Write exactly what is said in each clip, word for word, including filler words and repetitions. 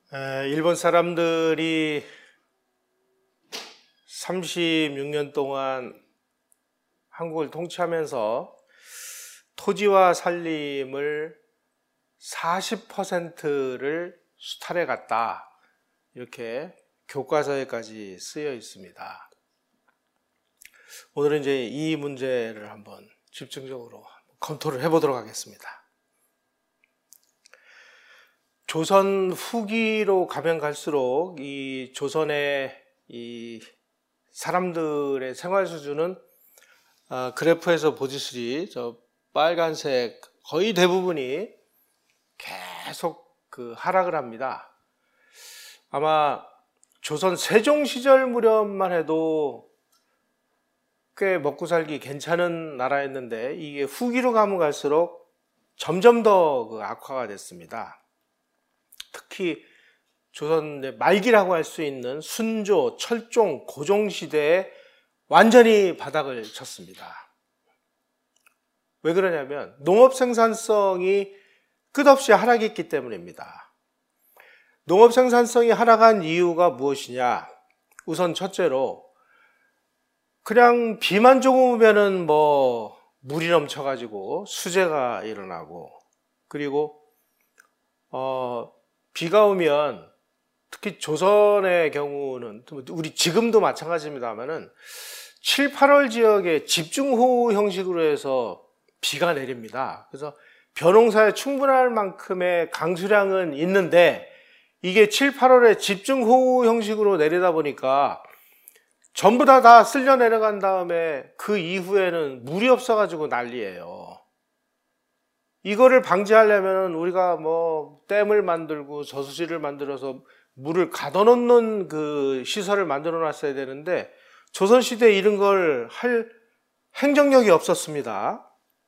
에, 일본 사람들이 삼십육 년 동안 한국을 통치하면서 토지와 산림을 사십 퍼센트를 수탈해 갔다, 이렇게 교과서에까지 쓰여 있습니다. 오늘은 이제 이 문제를 한번 집중적으로 검토를 해보도록 하겠습니다. 조선 후기로 가면 갈수록 이 조선의 이 사람들의 생활 수준은 아, 그래프에서 보시듯이 저 빨간색 거의 대부분이 계속 그 하락을 합니다. 아마 조선 세종 시절 무렵만 해도 꽤 먹고 살기 괜찮은 나라였는데 이게 후기로 가면 갈수록 점점 더 그 악화가 됐습니다. 특히 조선 말기라고 할 수 있는 순조, 철종, 고종 시대에 완전히 바닥을 쳤습니다. 왜 그러냐면 농업 생산성이 끝없이 하락했기 때문입니다. 농업 생산성이 하락한 이유가 무엇이냐? 우선 첫째로 그냥 비만 조금 오면은 뭐 물이 넘쳐가지고 수재가 일어나고, 그리고 어 비가 오면 특히 조선의 경우는 우리 지금도 마찬가지입니다만은 칠, 팔월 지역에 집중호우 형식으로 해서 비가 내립니다. 그래서 벼농사에 충분할 만큼의 강수량은 있는데 이게 칠, 팔월에 집중호우 형식으로 내리다 보니까 전부 다 다 쓸려 내려간 다음에 그 이후에는 물이 없어가지고 난리예요. 이거를 방지하려면 우리가 뭐 댐을 만들고 저수지를 만들어서 물을 가둬놓는 그 시설을 만들어 놨어야 되는데 조선시대에 이런 걸 할 행정력이 없었습니다.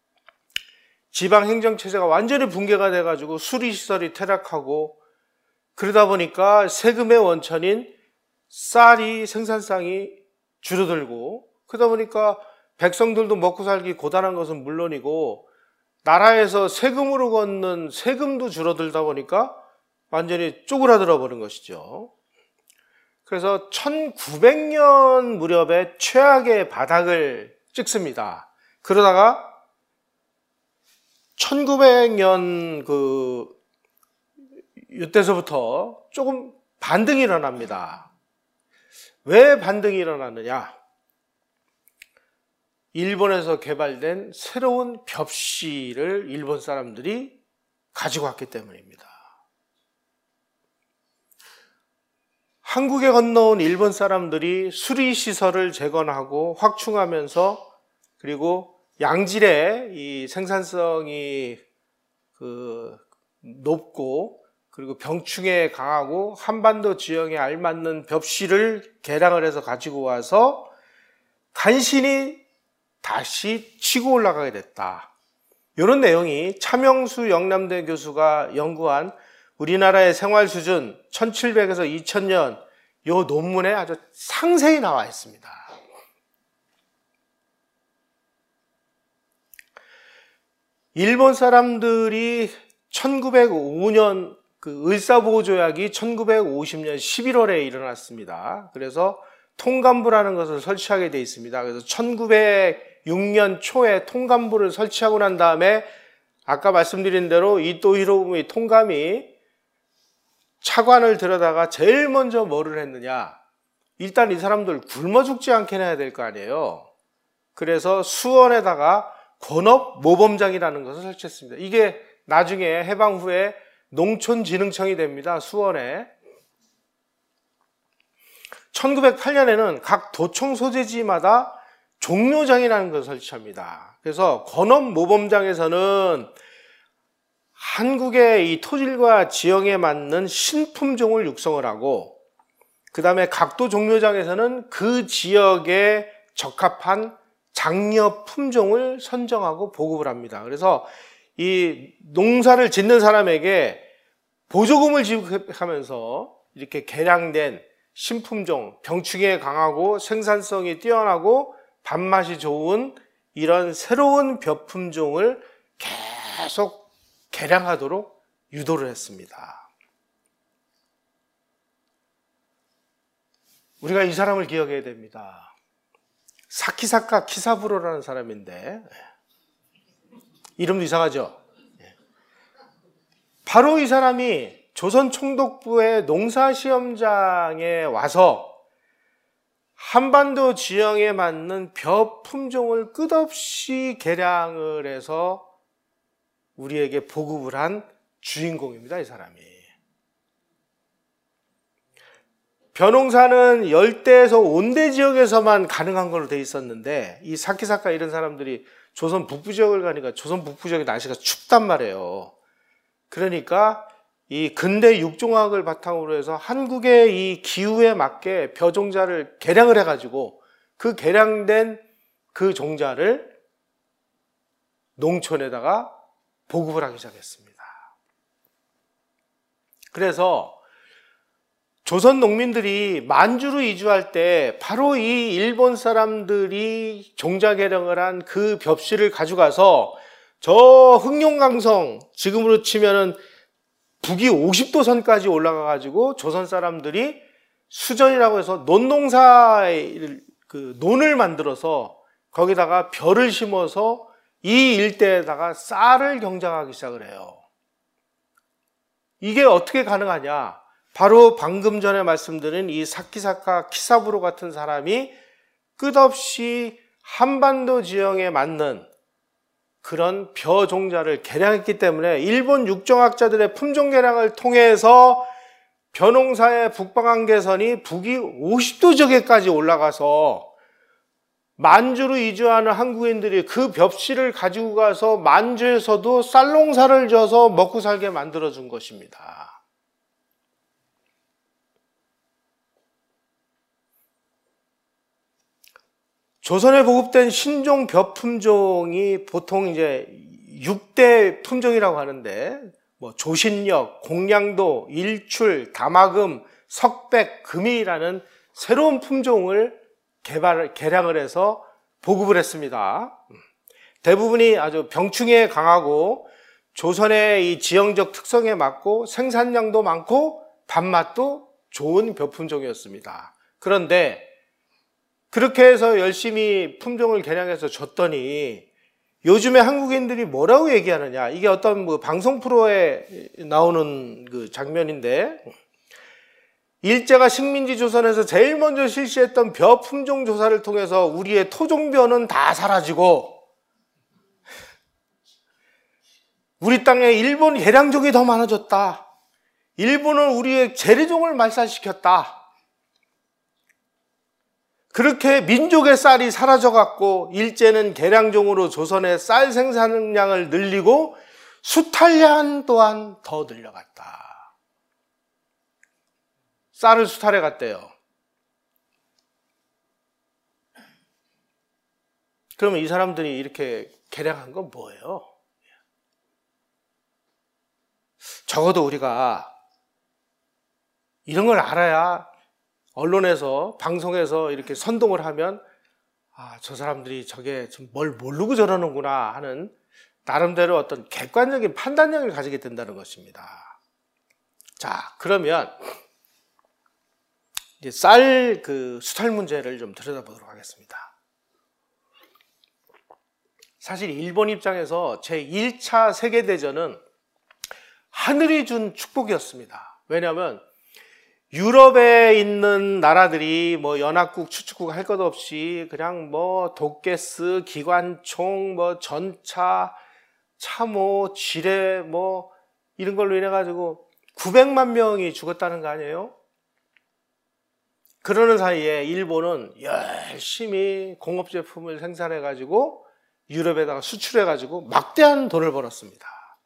지방행정체제가 완전히 붕괴가 돼가지고 수리시설이 퇴락하고, 그러다 보니까 세금의 원천인 쌀이 생산성이 줄어들고, 그러다 보니까 백성들도 먹고 살기 고단한 것은 물론이고 나라에서 세금으로 걷는 세금도 줄어들다 보니까 완전히 쪼그라들어 버린 것이죠. 그래서 천구백 년 무렵에 최악의 바닥을 찍습니다. 그러다가 천구백 년 그 이때서부터 조금 반등이 일어납니다. 왜 반등이 일어났느냐? 일본에서 개발된 새로운 벽시를 일본 사람들이 가지고 왔기 때문입니다. 한국에 건너온 일본 사람들이 수리시설을 재건하고 확충하면서, 그리고 양질의 이 생산성이 그 높고, 그리고 병충해에 강하고 한반도 지형에 알맞는 벽시를 개량을 해서 가지고 와서 간신히 다시 치고 올라가게 됐다. 이런 내용이 차명수 영남대 교수가 연구한 우리나라의 생활 수준 천칠백에서 이천 년 이 논문에 아주 상세히 나와 있습니다. 일본 사람들이 천구백오 년 그 을사보호조약이 천구백오십 년 십일월에 일어났습니다. 그래서 통감부라는 것을 설치하게 되어 있습니다. 그래서 천구백육 년 초에 통감부를 설치하고 난 다음에 아까 말씀드린 대로 이토 히로부미 통감이 차관을 들여다가 제일 먼저 뭐를 했느냐? 일단 이 사람들 굶어 죽지 않게 해야 될 거 아니에요. 그래서 수원에다가 권업 모범장이라는 것을 설치했습니다. 이게 나중에 해방 후에 농촌진흥청이 됩니다. 수원에. 천구백팔 년에는 각 도청 소재지마다 종묘장이라는 것을 설치합니다. 그래서 권업 모범장에서는 한국의 이 토질과 지형에 맞는 신품종을 육성을 하고, 그 다음에 각도 종묘장에서는 그 지역에 적합한 장려 품종을 선정하고 보급을 합니다. 그래서 이 농사를 짓는 사람에게 보조금을 지급하면서 이렇게 개량된 신품종, 병충해에 강하고 생산성이 뛰어나고 밥맛이 좋은 이런 새로운 벼품종을 계속 개량하도록 유도를 했습니다. 우리가 이 사람을 기억해야 됩니다. 사키사카 키사부로라는 사람인데, 이름도 이상하죠? 바로 이 사람이 조선 총독부의 농사시험장에 와서 한반도 지형에 맞는 벼 품종을 끝없이 개량을 해서 우리에게 보급을 한 주인공입니다, 이 사람이. 벼농사는 열대에서 온대 지역에서만 가능한 걸로 돼 있었는데, 이 사키사카 이런 사람들이 조선 북부 지역을 가니까 조선 북부 지역의 날씨가 춥단 말이에요. 그러니까 이 근대 육종학을 바탕으로 해서 한국의 이 기후에 맞게 벼 종자를 개량을 해가지고 그 개량된 그 종자를 농촌에다가 보급을 하기 시작했습니다. 그래서 조선 농민들이 만주로 이주할 때 바로 이 일본 사람들이 종자 개량을 한 그 벽실을 가져가서 저 흑룡강성, 지금으로 치면은 북위 오십 도 선까지 올라가 가지고 조선 사람들이 수전이라고 해서 논농사의 그 논을 만들어서 거기다가 벼를 심어서 이 일대에다가 쌀을 경작하기 시작을 해요. 이게 어떻게 가능하냐? 바로 방금 전에 말씀드린 이 사키사카 키사부로 같은 사람이 끝없이 한반도 지형에 맞는 그런 벼 종자를 개량했기 때문에 일본 육종학자들의 품종 개량을 통해서 벼농사의 북방한 개선이 북위 오십 도 지역에까지 올라가서 만주로 이주하는 한국인들이 그 벽실을 가지고 가서 만주에서도 쌀농사를 져서 먹고 살게 만들어준 것입니다. 조선에 보급된 신종 벼 품종이 보통 이제 육 대 품종이라고 하는데, 뭐 조신력, 공량도, 일출, 다마금, 석백, 금이라는 새로운 품종을 개발, 개량을 해서 보급을 했습니다. 대부분이 아주 병충해에 강하고 조선의 이 지형적 특성에 맞고 생산량도 많고 단맛도 좋은 벼 품종이었습니다. 그런데 그렇게 해서 열심히 품종을 개량해서 줬더니 요즘에 한국인들이 뭐라고 얘기하느냐, 이게 어떤 뭐 방송 프로에 나오는 그 장면인데, 일제가 식민지 조선에서 제일 먼저 실시했던 벼 품종 조사를 통해서 우리의 토종벼는 다 사라지고 우리 땅에 일본 개량종이 더 많아졌다. 일본은 우리의 재래종을 말살시켰다. 그렇게 민족의 쌀이 사라져갖고 일제는 개량종으로 조선의 쌀 생산량을 늘리고 수탈량 또한 더 늘려갔다. 쌀을 수탈해 갔대요. 그러면 이 사람들이 이렇게 개량한 건 뭐예요? 적어도 우리가 이런 걸 알아야 언론에서, 방송에서 이렇게 선동을 하면, 아, 저 사람들이 저게 좀 뭘 모르고 저러는구나 하는 나름대로 어떤 객관적인 판단력을 가지게 된다는 것입니다. 자, 그러면 이제 쌀 그 수탈 문제를 좀 들여다보도록 하겠습니다. 사실 일본 입장에서 제일 차 세계대전은 하늘이 준 축복이었습니다. 왜냐하면 유럽에 있는 나라들이 뭐 연합국, 추축국 할 것 없이 그냥 뭐 독게스, 기관총, 뭐 전차, 참호, 지뢰 뭐 이런 걸로 인해 가지고 구백만 명이 죽었다는 거 아니에요? 그러는 사이에 일본은 열심히 공업 제품을 생산해 가지고 유럽에다가 수출해 가지고 막대한 돈을 벌었습니다.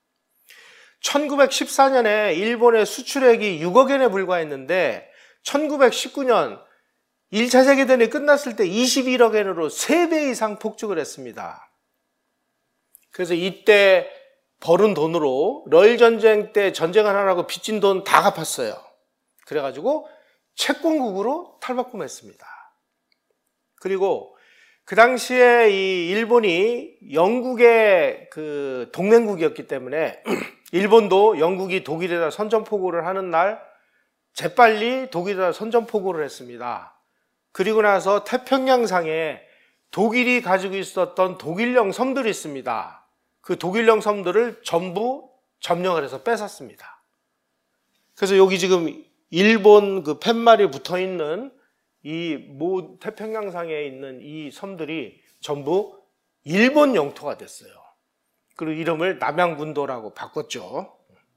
천구백십사 년에 일본의 수출액이 육억 엔에 불과했는데 천구백십구 년 일 차 세계대전이 끝났을 때 이십일억 엔으로 세 배 이상 폭증을 했습니다. 그래서 이때 벌은 돈으로 러일 전쟁 때 전쟁을 하라고 빚진 돈 다 갚았어요. 그래가지고 채권국으로 탈바꿈했습니다. 그리고 그 당시에 이 일본이 영국의 그 동맹국이었기 때문에 일본도 영국이 독일에다 선전포고를 하는 날 재빨리 독일에다 선전포고를 했습니다. 그리고 나서 태평양상에 독일이 가지고 있었던 독일령 섬들이 있습니다. 그 독일령 섬들을 전부 점령을 해서 뺏었습니다. 그래서 여기 지금 일본 그 팻말이 붙어 있는 이 모 태평양상에 있는 이 섬들이 전부 일본 영토가 됐어요. 그리고 이름을 남양분도라고 바꿨죠.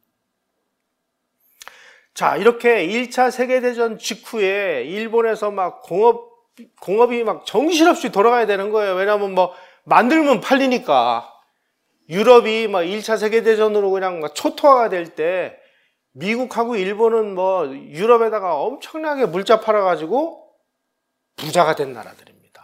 자, 이렇게 일 차 세계대전 직후에 일본에서 막 공업, 공업이 막 정신없이 돌아가야 되는 거예요. 왜냐하면 뭐 만들면 팔리니까. 유럽이 막 일 차 세계대전으로 그냥 막 초토화가 될 때 미국하고 일본은 뭐 유럽에다가 엄청나게 물자 팔아가지고 부자가 된 나라들입니다.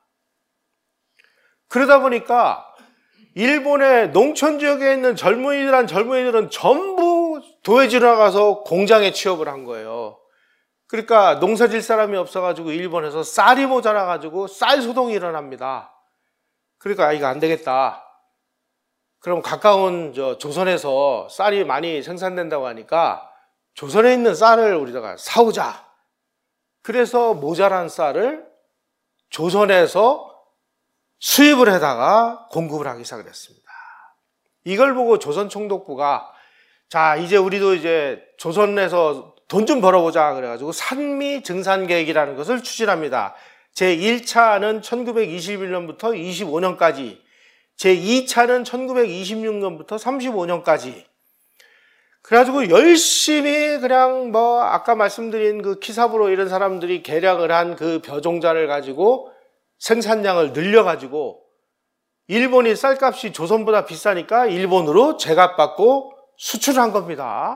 그러다 보니까 일본의 농촌 지역에 있는 젊은이들한 젊은이들은 전부 도해지로 나가서 공장에 취업을 한 거예요. 그러니까 농사 질 사람이 없어가지고 일본에서 쌀이 모자라가지고 쌀 소동이 일어납니다. 그러니까 아, 이거 안 되겠다. 그럼 가까운 저 조선에서 쌀이 많이 생산된다고 하니까 조선에 있는 쌀을 우리다가 사오자. 그래서 모자란 쌀을 조선에서 수입을 해다가 공급을 하기 시작을 했습니다. 이걸 보고 조선총독부가 자, 이제 우리도 이제 조선에서 돈 좀 벌어보자 그래가지고 산미증산계획이라는 것을 추진합니다. 제일 차는 천구백이십일 년부터 이십오 년까지, 제이 차는 천구백이십육 년부터 삼십오 년까지. 그래가지고 열심히 그냥 뭐 아까 말씀드린 그 키사부로 이런 사람들이 계량을 한 그 벼종자를 가지고 생산량을 늘려가지고 일본이 쌀값이 조선보다 비싸니까 일본으로 제값받고 수출한 겁니다.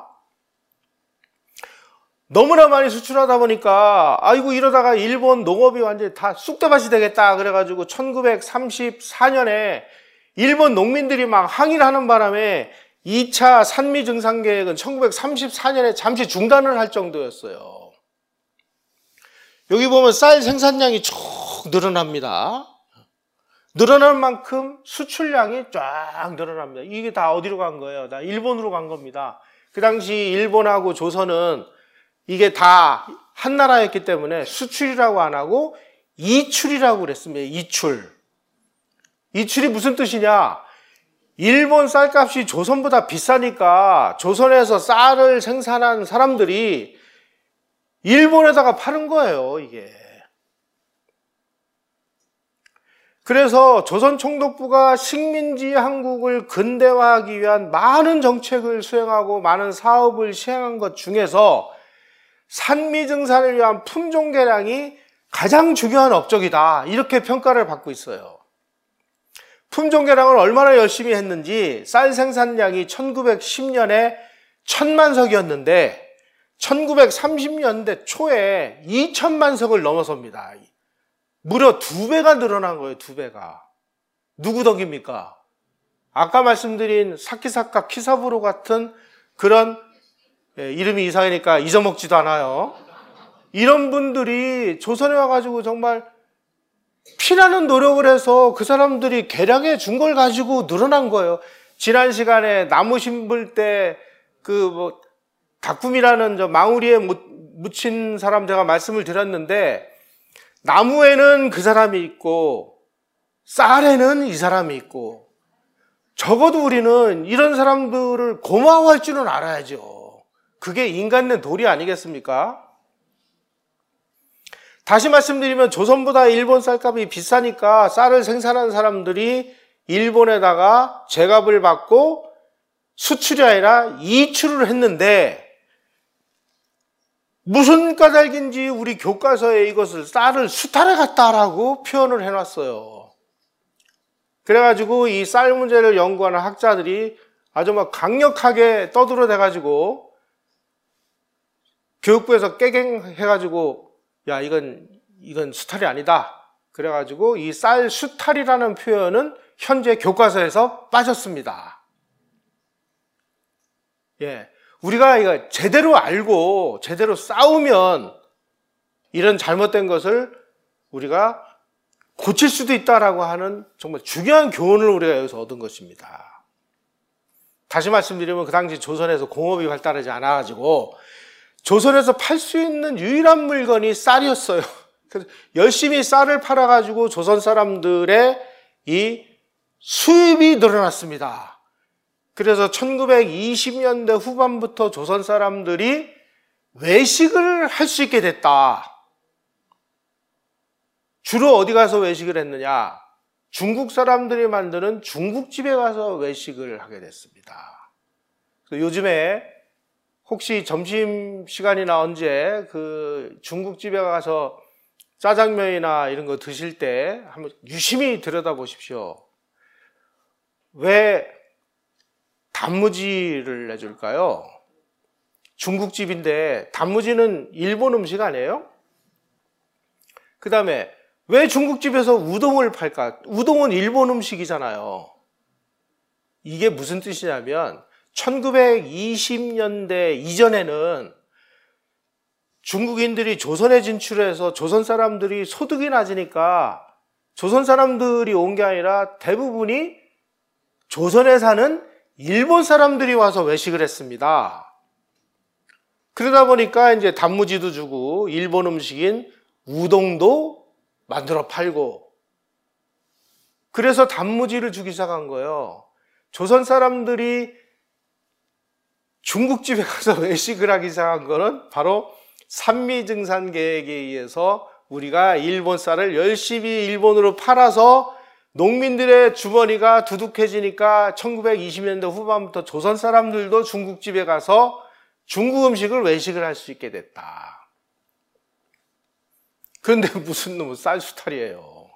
너무나 많이 수출하다 보니까 아이고 이러다가 일본 농업이 완전히 다 쑥대밭이 되겠다 그래가지고 천구백삼십사 년에 일본 농민들이 막 항의를 하는 바람에 이 차 산미증산계획은 천구백삼십사 년에 잠시 중단을 할 정도였어요. 여기 보면 쌀 생산량이 쭉 늘어납니다. 늘어난 만큼 수출량이 쫙 늘어납니다. 이게 다 어디로 간 거예요? 다 일본으로 간 겁니다. 그 당시 일본하고 조선은 이게 다 한 나라였기 때문에 수출이라고 안 하고 이출이라고 그랬습니다. 이출. 이출이 무슨 뜻이냐? 일본 쌀값이 조선보다 비싸니까 조선에서 쌀을 생산한 사람들이 일본에다가 파는 거예요, 이게. 그래서 조선총독부가 식민지 한국을 근대화하기 위한 많은 정책을 수행하고 많은 사업을 시행한 것 중에서 산미증산을 위한 품종 개량이 가장 중요한 업적이다. 이렇게 평가를 받고 있어요. 품종 개량을 얼마나 열심히 했는지 쌀 생산량이 천구백십 년에 천만 석이었는데 천구백삼십 년대 초에 이천만 석을 넘어섭니다. 무려 두 배가 늘어난 거예요. 두 배가. 누구 덕입니까? 아까 말씀드린 사키사카 키사부로 같은 그런 예, 이름이 이상하니까 잊어먹지도 않아요. 이런 분들이 조선에 와가지고 정말 피나는 노력을 해서 그 사람들이 개량해 준 걸 가지고 늘어난 거예요. 지난 시간에 나무 심을 때 그 뭐 닭꿈이라는 저 망우리에 묻힌 사람 제가 말씀을 드렸는데 나무에는 그 사람이 있고 쌀에는 이 사람이 있고 적어도 우리는 이런 사람들을 고마워할 줄은 알아야죠. 그게 인간 낸 도리 아니겠습니까? 다시 말씀드리면 조선보다 일본 쌀값이 비싸니까 쌀을 생산하는 사람들이 일본에다가 제값을 받고 수출이 아니라 이출을 했는데 무슨 까닭인지 우리 교과서에 이것을 쌀을 수탈해 갔다라고 표현을 해놨어요. 그래가지고 이 쌀 문제를 연구하는 학자들이 아주 막 강력하게 떠들어대가지고 교육부에서 깨갱해가지고 야 이건 이건 수탈이 아니다. 그래가지고 이 쌀 수탈이라는 표현은 현재 교과서에서 빠졌습니다. 예, 우리가 이거 제대로 알고 제대로 싸우면 이런 잘못된 것을 우리가 고칠 수도 있다라고 하는 정말 중요한 교훈을 우리가 여기서 얻은 것입니다. 다시 말씀드리면 그 당시 조선에서 공업이 발달하지 않아가지고 조선에서 팔 수 있는 유일한 물건이 쌀이었어요. 그래서 열심히 쌀을 팔아가지고 조선 사람들의 이 수입이 늘어났습니다. 그래서 천구백이십 년대 후반부터 조선 사람들이 외식을 할 수 있게 됐다. 주로 어디 가서 외식을 했느냐? 중국 사람들이 만드는 중국집에 가서 외식을 하게 됐습니다. 요즘에 혹시 점심시간이나 언제 그 중국집에 가서 짜장면이나 이런 거 드실 때 한번 유심히 들여다보십시오. 왜 단무지를 내줄까요? 중국집인데 단무지는 일본 음식 아니에요? 그 다음에 왜 중국집에서 우동을 팔까? 우동은 일본 음식이잖아요. 이게 무슨 뜻이냐면 천구백이십 년대 이전에는 중국인들이 조선에 진출해서 조선 사람들이 소득이 낮으니까 조선 사람들이 온 게 아니라 대부분이 조선에 사는 일본 사람들이 와서 외식을 했습니다. 그러다 보니까 이제 단무지도 주고 일본 음식인 우동도 만들어 팔고, 그래서 단무지를 주기 시작한 거예요. 조선 사람들이 중국집에 가서 외식을 하기 시작한 거는 바로 산미증산 계획에 의해서 우리가 일본 쌀을 열심히 일본으로 팔아서 농민들의 주머니가 두둑해지니까 천구백이십 년대 후반부터 조선 사람들도 중국집에 가서 중국 음식을 외식을 할 수 있게 됐다. 그런데 무슨 놈의 쌀 수탈이에요.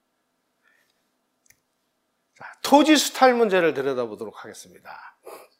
자, 토지 수탈 문제를 들여다보도록 하겠습니다.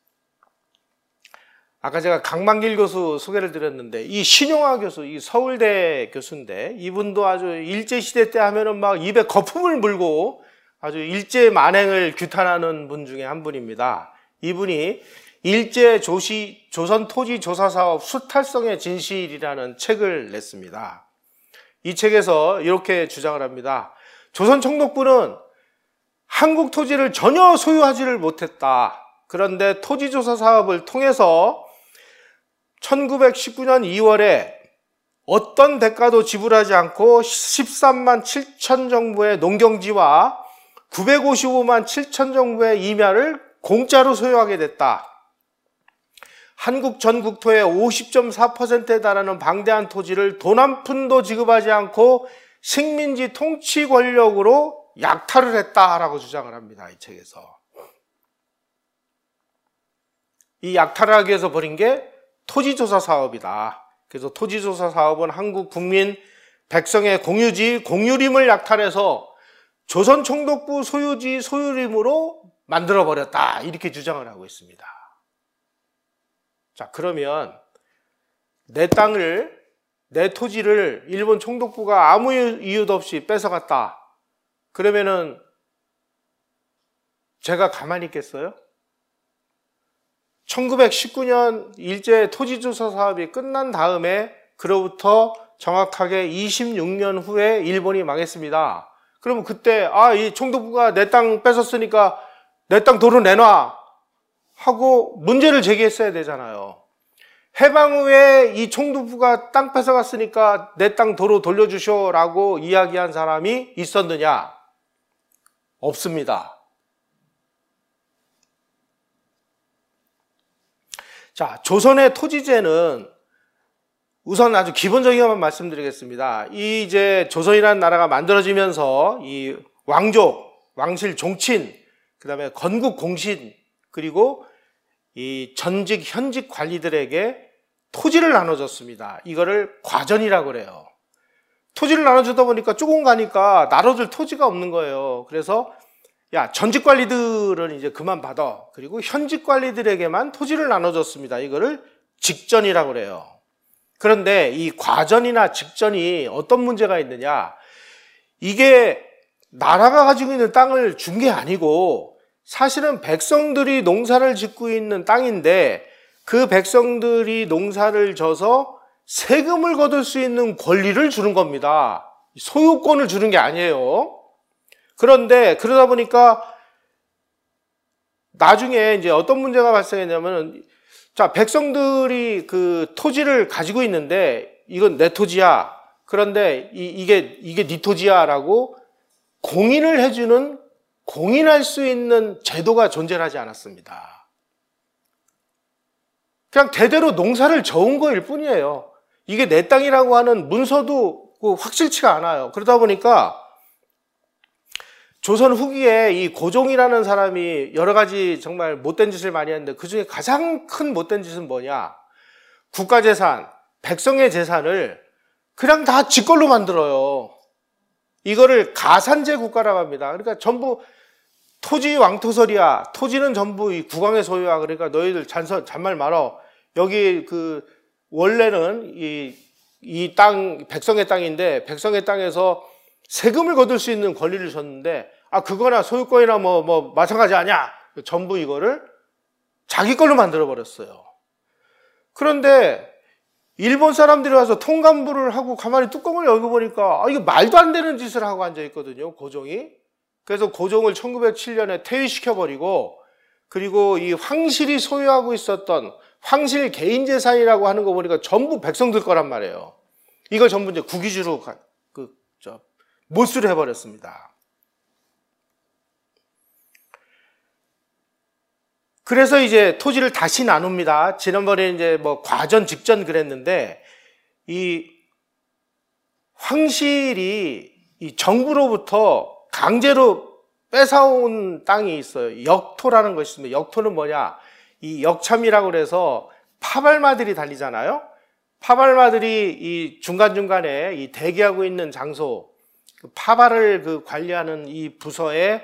아까 제가 강만길 교수 소개를 드렸는데, 이 신용화 교수, 이 서울대 교수인데, 이분도 아주 일제시대 때 하면은 막 입에 거품을 물고 아주 일제 만행을 규탄하는 분 중에 한 분입니다. 이분이 일제 조시, 조선 토지 조사 사업 수탈성의 진실이라는 책을 냈습니다. 이 책에서 이렇게 주장을 합니다. 조선 총독부는 한국 토지를 전혀 소유하지를 못했다. 그런데 토지조사 사업을 통해서 천구백십구 년 이월에 어떤 대가도 지불하지 않고 십삼만 칠천 정부의 농경지와 구백오십오만 칠천 정부의 임야를 공짜로 소유하게 됐다. 한국 전 국토의 오십 점 사 퍼센트에 달하는 방대한 토지를 돈 한 푼도 지급하지 않고 식민지 통치 권력으로 약탈을 했다라고 주장을 합니다. 이 책에서. 이 약탈을 하기 위해서 벌인 게 토지조사 사업이다. 그래서 토지조사 사업은 한국 국민 백성의 공유지, 공유림을 약탈해서 조선 총독부 소유지, 소유림으로 만들어버렸다. 이렇게 주장을 하고 있습니다. 자, 그러면 내 땅을, 내 토지를 일본 총독부가 아무 이유도 없이 뺏어갔다. 그러면은 제가 가만히 있겠어요? 천구백십구 년 일제 토지조사 사업이 끝난 다음에 그로부터 정확하게 이십육 년 후에 일본이 망했습니다. 그러면 그때 아, 이 총독부가 내 땅 뺏었으니까 내 땅 도로 내놔 하고 문제를 제기했어야 되잖아요. 해방 후에 이 총독부가 땅 뺏어갔으니까 내 땅 도로 돌려주쇼라고 이야기한 사람이 있었느냐? 없습니다. 자, 조선의 토지제는 우선 아주 기본적인 것만 말씀드리겠습니다. 이 이제 조선이라는 나라가 만들어지면서 이 왕족, 왕실 종친, 그 다음에 건국 공신, 그리고 이 전직, 현직 관리들에게 토지를 나눠줬습니다. 이거를 과전이라고 그래요. 토지를 나눠주다 보니까 조금 가니까 나눠줄 토지가 없는 거예요. 그래서 야, 전직 관리들은 이제 그만 받아. 그리고 현직 관리들에게만 토지를 나눠줬습니다. 이거를 직전이라고 그래요. 그런데 이 과전이나 직전이 어떤 문제가 있느냐? 이게 나라가 가지고 있는 땅을 준 게 아니고 사실은 백성들이 농사를 짓고 있는 땅인데 그 백성들이 농사를 져서 세금을 거둘 수 있는 권리를 주는 겁니다. 소유권을 주는 게 아니에요. 그런데 그러다 보니까 나중에 이제 어떤 문제가 발생했냐면, 자, 백성들이 그 토지를 가지고 있는데 이건 내 토지야. 그런데 이, 이게 이게 네 토지야라고 공인을 해주는 공인할 수 있는 제도가 존재하지 않았습니다. 그냥 대대로 농사를 저은 거일 뿐이에요. 이게 내 땅이라고 하는 문서도 확실치가 않아요. 그러다 보니까 조선 후기에 이 고종이라는 사람이 여러 가지 정말 못된 짓을 많이 했는데 그 중에 가장 큰 못된 짓은 뭐냐? 국가재산, 백성의 재산을 그냥 다 지 걸로 만들어요. 이거를 가산제 국가라고 합니다. 그러니까 전부 토지 왕토설이야. 토지는 전부 이 국왕의 소유야. 그러니까 너희들 잔서, 잔말 말어. 여기 그 원래는 이, 이 땅, 백성의 땅인데 백성의 땅에서 세금을 거둘 수 있는 권리를 줬는데 아 그거나 소유권이나 뭐 뭐 마찬가지 아니야. 전부 이거를 자기 걸로 만들어 버렸어요. 그런데 일본 사람들이 와서 통감부를 하고 가만히 뚜껑을 열고 보니까 아 이거 말도 안 되는 짓을 하고 앉아 있거든요. 고종이. 그래서 고종을 천구백칠 년에 퇴위시켜 버리고 그리고 이 황실이 소유하고 있었던 황실 개인 재산이라고 하는 거 보니까 전부 백성들 거란 말이에요. 이걸 전부 이제 국유지로 가, 그, 저, 몰수를 해버렸습니다. 그래서 이제 토지를 다시 나눕니다. 지난번에 이제 뭐 과전 직전 그랬는데 이 황실이 이 정부로부터 강제로 뺏어온 땅이 있어요. 역토라는 것이 있습니다. 역토는 뭐냐? 이 역참이라고 그래서 파발마들이 달리잖아요. 파발마들이 이 중간중간에 이 대기하고 있는 장소, 그 파발을 그 관리하는 이 부서의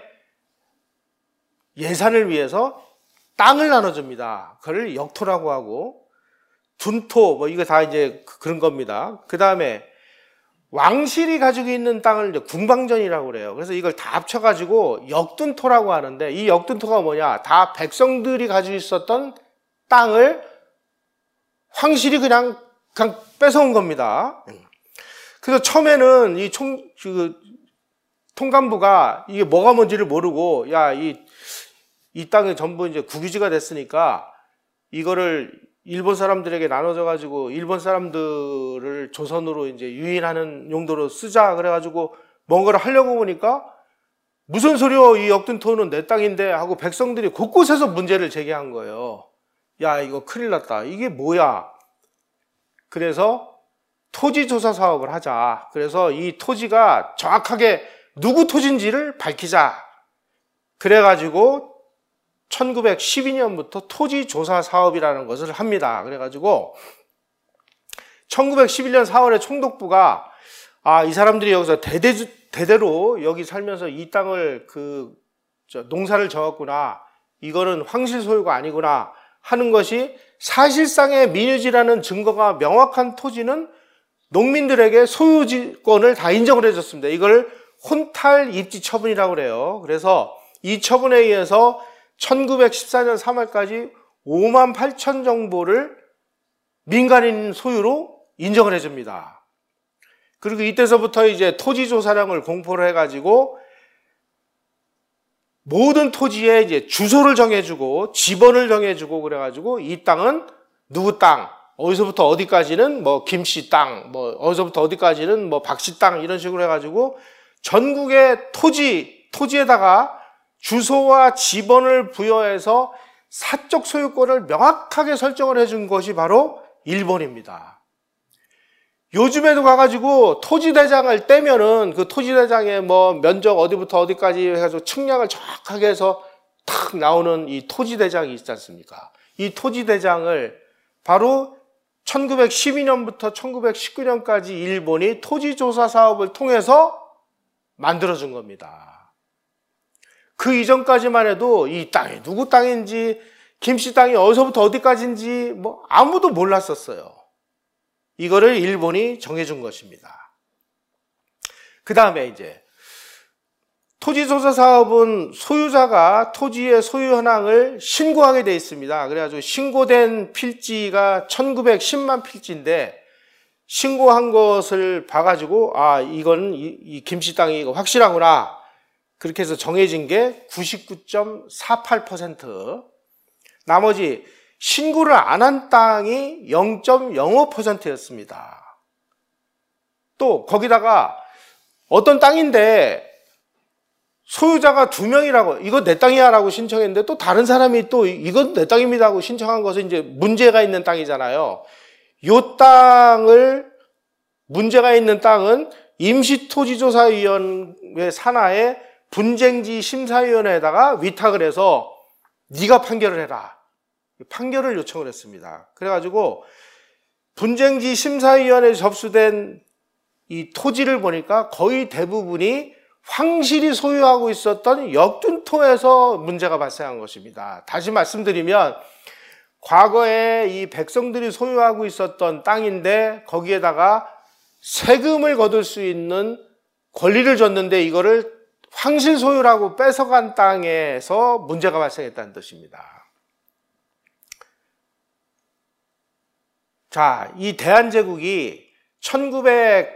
예산을 위해서 땅을 나눠줍니다. 그걸 역토라고 하고, 둔토, 뭐 이거 다 이제 그런 겁니다. 그 다음에 왕실이 가지고 있는 땅을 이제 궁방전이라고 그래요. 그래서 이걸 다 합쳐가지고 역둔토라고 하는데 이 역둔토가 뭐냐? 다 백성들이 가지고 있었던 땅을 황실이 그냥, 그냥 뺏어온 겁니다. 그래서 처음에는 이 총, 그, 통감부가 이게 뭐가 뭔지를 모르고 야, 이, 이 땅이 전부 이제 국유지가 됐으니까 이거를 일본 사람들에게 나눠져가지고 일본 사람들을 조선으로 이제 유인하는 용도로 쓰자 그래가지고 뭔가를 하려고 보니까 무슨 소리요? 이 역둔토는 내 땅인데 하고 백성들이 곳곳에서 문제를 제기한 거예요. 야, 이거 큰일 났다. 이게 뭐야? 그래서 토지조사 사업을 하자. 그래서 이 토지가 정확하게 누구 토지인지를 밝히자. 그래가지고 천구백십이 년부터 토지조사 사업이라는 것을 합니다. 그래가지고 천구백십일 년 사월에 총독부가 아, 이 사람들이 여기서 대대, 대대로 여기 살면서 이 땅을 그 저, 농사를 져왔구나. 이거는 황실 소유가 아니구나 하는 것이 사실상의 민유지라는 증거가 명확한 토지는 농민들에게 소유권을 다 인정을 해줬습니다. 이걸 혼탈 입지 처분이라고 그래요. 그래서 이 처분에 의해서 천구백십사 년 삼월까지 오만 팔천 정보를 민간인 소유로 인정을 해줍니다. 그리고 이때서부터 이제 토지조사령을 공포를 해가지고 모든 토지에 이제 주소를 정해주고 지번을 정해주고 그래가지고 이 땅은 누구 땅, 어디서부터 어디까지는 뭐 김씨 땅, 뭐 어디서부터 어디까지는 뭐 박씨 땅 이런 식으로 해가지고 전국의 토지, 토지에다가 주소와 지번을 부여해서 사적 소유권을 명확하게 설정을 해준 것이 바로 일본입니다. 요즘에도 가가지고 토지대장을 떼면은 그 토지대장의 뭐 면적 어디부터 어디까지 해가지고 측량을 정확하게 해서 탁 나오는 이 토지대장이 있지 않습니까? 이 토지대장을 바로 천구백십이 년부터 천구백십구 년까지 일본이 토지조사 사업을 통해서 만들어준 겁니다. 그 이전까지만 해도 이 땅이 누구 땅인지 김씨 땅이 어디서부터 어디까지인지 뭐 아무도 몰랐었어요. 이거를 일본이 정해준 것입니다. 그 다음에 이제 토지조사 사업은 소유자가 토지의 소유 현황을 신고하게 돼 있습니다. 그래가지고 신고된 필지가 천구백십만 필지인데 신고한 것을 봐가지고 아 이거는 이, 이 김씨 땅이 이거 확실하구나. 그렇게 해서 정해진 게 구십구 점 사팔 퍼센트. 나머지 신고를 안 한 땅이 영 점 영오 퍼센트였습니다. 또 거기다가 어떤 땅인데 소유자가 두 명이라고, 이거 내 땅이야 라고 신청했는데 또 다른 사람이 또 이건 내 땅입니다 하고 신청한 것은 이제 문제가 있는 땅이잖아요. 요 땅을, 문제가 있는 땅은 임시토지조사위원회 산하의 분쟁지 심사위원회에다가 위탁을 해서 네가 판결을 해라. 판결을 요청을 했습니다. 그래가지고 분쟁지 심사위원회에 접수된 이 토지를 보니까 거의 대부분이 황실이 소유하고 있었던 역둔토에서 문제가 발생한 것입니다. 다시 말씀드리면 과거에 이 백성들이 소유하고 있었던 땅인데 거기에다가 세금을 거둘 수 있는 권리를 줬는데 이거를 황실 소유라고 뺏어간 땅에서 문제가 발생했다는 뜻입니다. 자, 이 대한제국이 천구백팔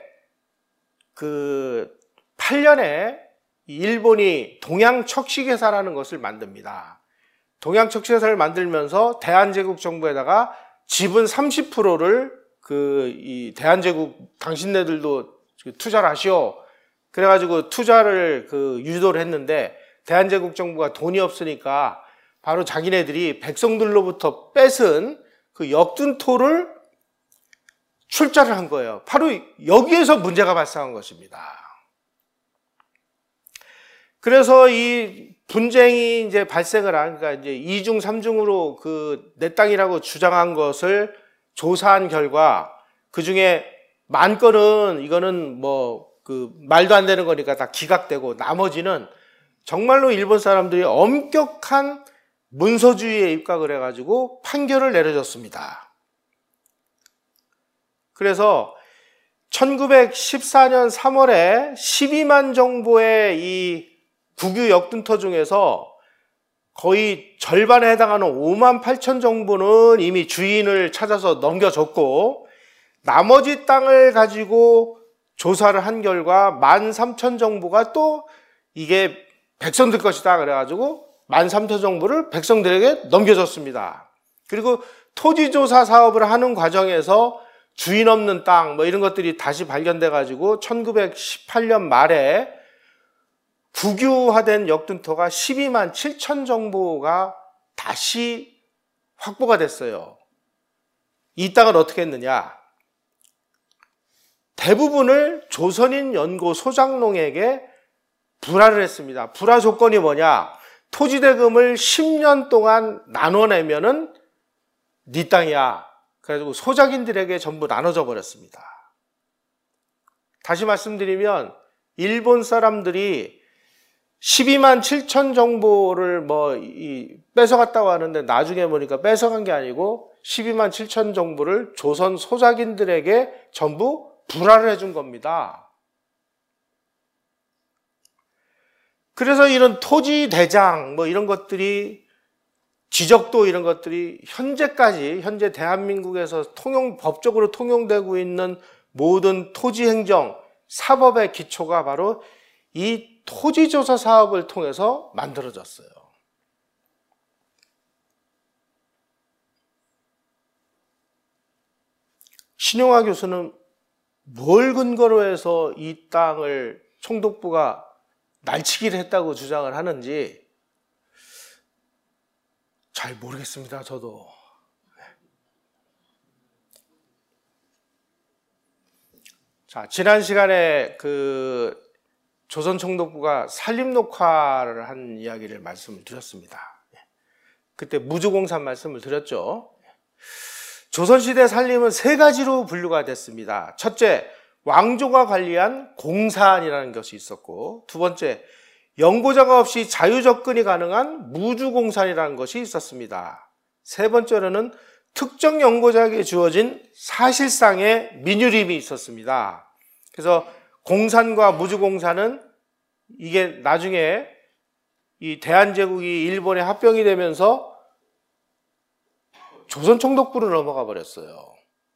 년에 일본이 동양척식회사라는 것을 만듭니다. 동양척식회사를 만들면서 대한제국 정부에다가 지분 삼십 퍼센트를 그 이 대한제국 당신네들도 투자를 하시오. 그래가지고 투자를 그 유도를 했는데 대한제국 정부가 돈이 없으니까 바로 자기네들이 백성들로부터 뺏은 그 역둔토를 출자를 한 거예요. 바로 여기에서 문제가 발생한 것입니다. 그래서 이 분쟁이 이제 발생을 한, 그러니까 이제 이중 삼중으로 그 내 땅이라고 주장한 것을 조사한 결과 그 중에 만 건은 이거는 뭐 그 말도 안 되는 거니까 다 기각되고 나머지는 정말로 일본 사람들이 엄격한 문서주의에 입각을 해가지고 판결을 내려줬습니다. 그래서 천구백십사 년 삼월에 십이만 정보의 이 국유 역둔토 중에서 거의 절반에 해당하는 오만 팔천 정보는 이미 주인을 찾아서 넘겨줬고 나머지 땅을 가지고 조사를 한 결과 만 삼천 정보가 또 이게 백성들 것이다 그래가지고 만 삼천 정보를 백성들에게 넘겨줬습니다. 그리고 토지조사 사업을 하는 과정에서 주인 없는 땅 뭐 이런 것들이 다시 발견돼 가지고 천구백십팔 년 말에 국유화된 역둔토가 십이만 칠천 정보가 다시 확보가 됐어요. 이 땅을 어떻게 했느냐? 대부분을 조선인 연고 소장농에게 불화를 했습니다. 불화 조건이 뭐냐? 토지대금을 십 년 동안 나눠내면은 네 땅이야. 그래가지고 소작인들에게 전부 나눠져 버렸습니다. 다시 말씀드리면 일본 사람들이 십이만 칠천 정보를 뭐 이 뺏어갔다고 하는데 나중에 보니까 뺏어간 게 아니고 십이만 칠천 정보를 조선 소작인들에게 전부 불화를 해준 겁니다. 그래서 이런 토지 대장 뭐 이런 것들이 지적도 이런 것들이 현재까지 현재 대한민국에서 통용 법적으로 통용되고 있는 모든 토지 행정 사법의 기초가 바로 이 토지조사 사업을 통해서 만들어졌어요. 신용화 교수는 뭘 근거로 해서 이 땅을 총독부가 날치기를 했다고 주장을 하는지 잘 모르겠습니다. 저도. 자, 지난 시간에 그 조선 총독부가 산림 녹화를 한 이야기를 말씀을 드렸습니다. 그때 무주공산 말씀을 드렸죠. 조선시대 산림은 세 가지로 분류가 됐습니다. 첫째, 왕조가 관리한 공산이라는 것이 있었고, 두 번째, 연고자가 없이 자유접근이 가능한 무주공산이라는 것이 있었습니다. 세 번째로는 특정 연고자에게 주어진 사실상의 민유림이 있었습니다. 그래서 공산과 무주공산은 이게 나중에 이 대한제국이 일본에 합병이 되면서 조선 총독부로 넘어가 버렸어요.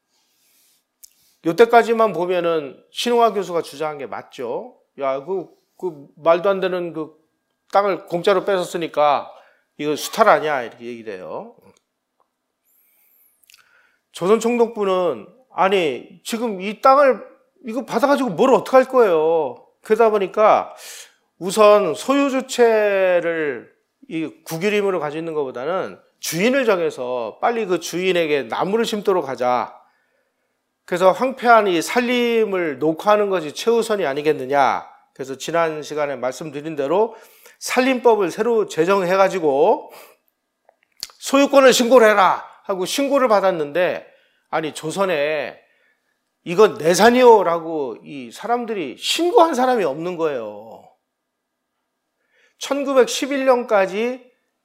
이때까지만 보면은 신용화 교수가 주장한 게 맞죠. 야, 그, 그 말도 안 되는 그 땅을 공짜로 뺏었으니까 이거 수탈 아니야 이렇게 얘기를 해요. 조선 총독부는 아니 지금 이 땅을 이거 받아가지고 뭘 어떡할 거예요. 그러다 보니까 우선 소유 주체를 이 국유림으로 가지고 있는 것보다는 주인을 정해서 빨리 그 주인에게 나무를 심도록 하자. 그래서 황폐한 이 살림을 녹화하는 것이 최우선이 아니겠느냐. 그래서 지난 시간에 말씀드린 대로 살림법을 새로 제정해가지고 소유권을 신고를 해라 하고 신고를 받았는데, 아니 조선에 이건 내 산이요 라고 이 사람들이 신고한 사람이 없는 거예요. 천구백십일 년까지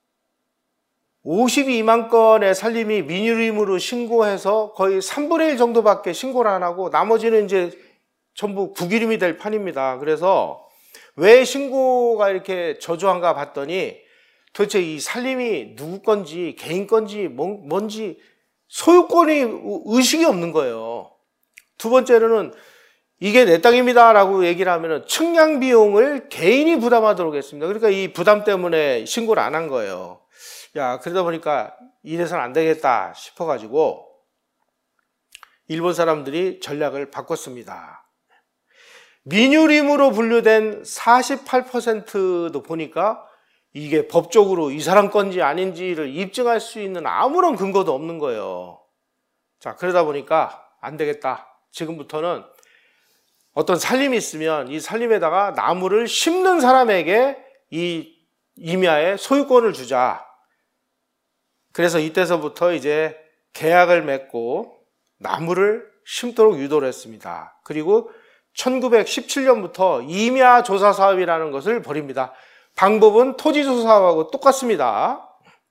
오십이만 건의 살림이 민유림으로 신고해서 거의 삼분의 일 정도밖에 신고를 안 하고 나머지는 이제 전부 국유림이 될 판입니다. 그래서 왜 신고가 이렇게 저조한가 봤더니 도대체 이 살림이 누구 건지 개인 건지 뭔지 소유권이 의식이 없는 거예요. 두 번째로는 이게 내 땅입니다 라고 얘기를 하면 측량 비용을 개인이 부담하도록 했습니다. 그러니까 이 부담 때문에 신고를 안 한 거예요. 야, 그러다 보니까 이래서는 안 되겠다 싶어가지고 일본 사람들이 전략을 바꿨습니다. 민유림으로 분류된 사십팔 퍼센트도 보니까 이게 법적으로 이 사람 건지 아닌지를 입증할 수 있는 아무런 근거도 없는 거예요. 자, 그러다 보니까 안 되겠다. 지금부터는 어떤 살림이 있으면 이 살림에다가 나무를 심는 사람에게 이 임야의 소유권을 주자. 그래서 이때서부터 이제 계약을 맺고 나무를 심도록 유도를 했습니다. 그리고 천구백십칠 년부터 임야 조사 사업이라는 것을 벌입니다. 방법은 토지 조사 사업하고 똑같습니다.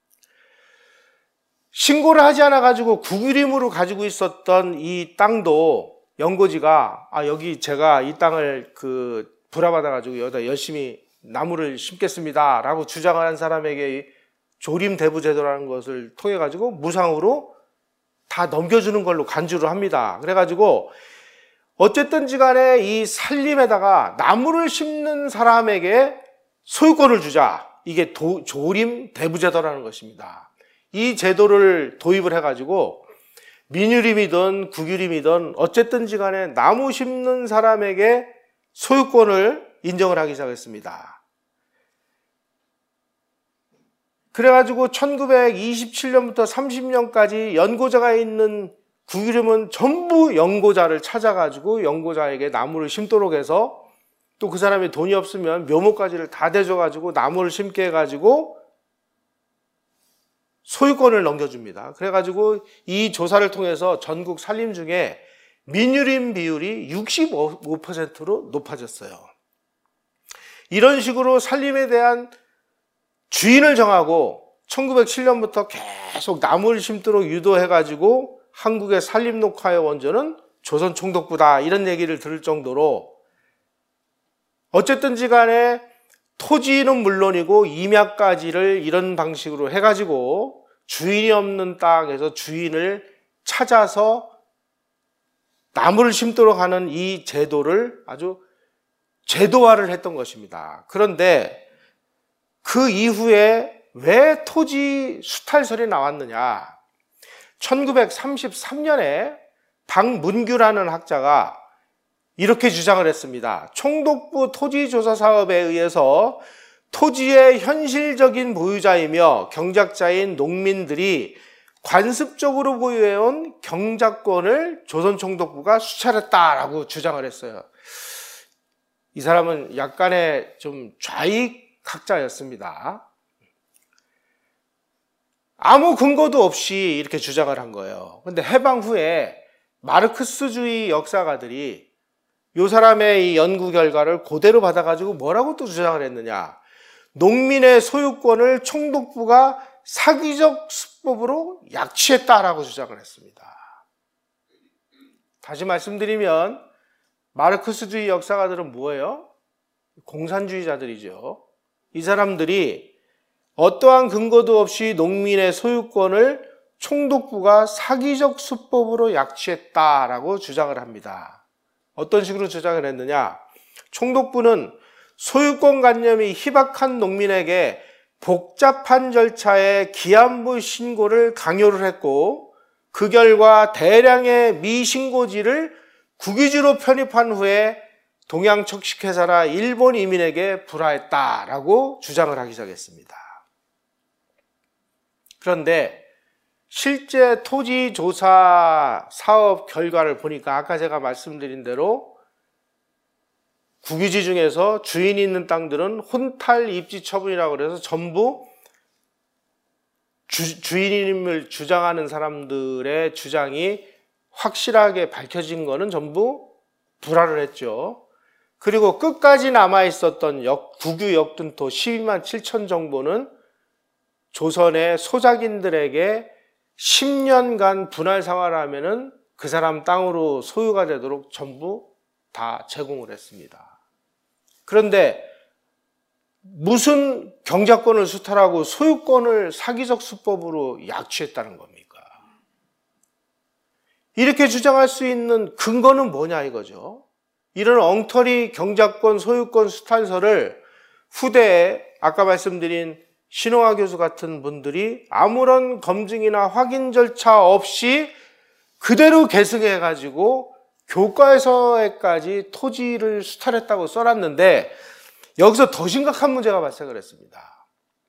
신고를 하지 않아 가지고 국유림으로 가지고 있었던 이 땅도 연고지가 아 여기 제가 이 땅을 그 불화받아 가지고 여기다 열심히 나무를 심겠습니다 라고 주장한 사람에게 조림 대부 제도라는 것을 통해 가지고 무상으로 다 넘겨주는 걸로 간주를 합니다. 그래 가지고 어쨌든지 간에 이 살림에다가 나무를 심는 사람에게 소유권을 주자. 이게 도, 조림 대부 제도라는 것입니다. 이 제도를 도입을 해 가지고 민유림이든 국유림이든 어쨌든지 간에 나무 심는 사람에게 소유권을 인정을 하기 시작했습니다. 그래가지고 천구백이십칠 년부터 삼십 년까지 연고자가 있는 국유림은 전부 연고자를 찾아가지고 연고자에게 나무를 심도록 해서 또 그 사람이 돈이 없으면 묘목가지를 다 대줘가지고 나무를 심게 해가지고 소유권을 넘겨줍니다. 그래가지고 이 조사를 통해서 전국 살림 중에 민유림 비율이 육십오 퍼센트로 높아졌어요. 이런 식으로 살림에 대한 주인을 정하고 천구백칠 년부터 계속 나무를 심도록 유도해가지고 한국의 산림 녹화의 원조는 조선 총독부다 이런 얘기를 들을 정도로 어쨌든지 간에 토지는 물론이고 임야까지를 이런 방식으로 해가지고 주인이 없는 땅에서 주인을 찾아서 나무를 심도록 하는 이 제도를 아주 제도화를 했던 것입니다. 그런데 그 이후에 왜 토지 수탈설이 나왔느냐? 천구백삼십삼 년에 박문규라는 학자가 이렇게 주장을 했습니다. 총독부 토지조사 사업에 의해서 토지의 현실적인 보유자이며 경작자인 농민들이 관습적으로 보유해온 경작권을 조선 총독부가 수차렸다라고 주장을 했어요. 이 사람은 약간의 좀 좌익 학자였습니다. 아무 근거도 없이 이렇게 주장을 한 거예요. 근데 해방 후에 마르크스주의 역사가들이 이 사람의 이 연구 결과를 그대로 받아가지고 뭐라고 또 주장을 했느냐. 농민의 소유권을 총독부가 사기적 수법으로 약취했다라고 주장을 했습니다. 다시 말씀드리면 마르크스주의 역사가들은 뭐예요? 공산주의자들이죠. 이 사람들이 어떠한 근거도 없이 농민의 소유권을 총독부가 사기적 수법으로 약취했다라고 주장을 합니다. 어떤 식으로 주장을 했느냐? 총독부는 소유권관념이 희박한 농민에게 복잡한 절차의 기한부 신고를 강요를 했고 그 결과 대량의 미신고지를 국유지로 편입한 후에 동양 척식회사나 일본 이민에게 불화했다라고 주장을 하기 시작했습니다. 그런데 실제 토지 조사 사업 결과를 보니까 아까 제가 말씀드린 대로 국유지 중에서 주인이 있는 땅들은 혼탈 입지 처분이라고 해서 전부 주, 주인임을 주장하는 사람들의 주장이 확실하게 밝혀진 거는 전부 불화를 했죠. 그리고 끝까지 남아있었던 역, 국유 역둔토 십이만 칠천 정보는 조선의 소작인들에게 십 년간 분할 상환하면은 그 사람 땅으로 소유가 되도록 전부 다 제공을 했습니다. 그런데 무슨 경작권을 수탈하고 소유권을 사기적 수법으로 약취했다는 겁니까? 이렇게 주장할 수 있는 근거는 뭐냐 이거죠. 이런 엉터리 경작권, 소유권 수탈서를 후대에 아까 말씀드린 신홍하 교수 같은 분들이 아무런 검증이나 확인 절차 없이 그대로 계승해가지고 교과서에까지 토지를 수탈했다고 써놨는데 여기서 더 심각한 문제가 발생을 했습니다.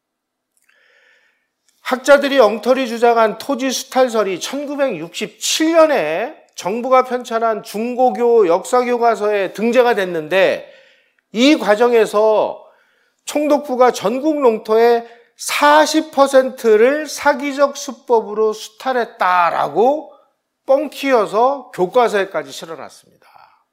학자들이 엉터리 주장한 토지 수탈설이 천구백육십칠 년에 정부가 편찬한 중고교 역사교과서에 등재가 됐는데 이 과정에서 총독부가 전국 농토의 사십 퍼센트를 사기적 수법으로 수탈했다라고 뻥튀어서 교과서에까지 실어놨습니다.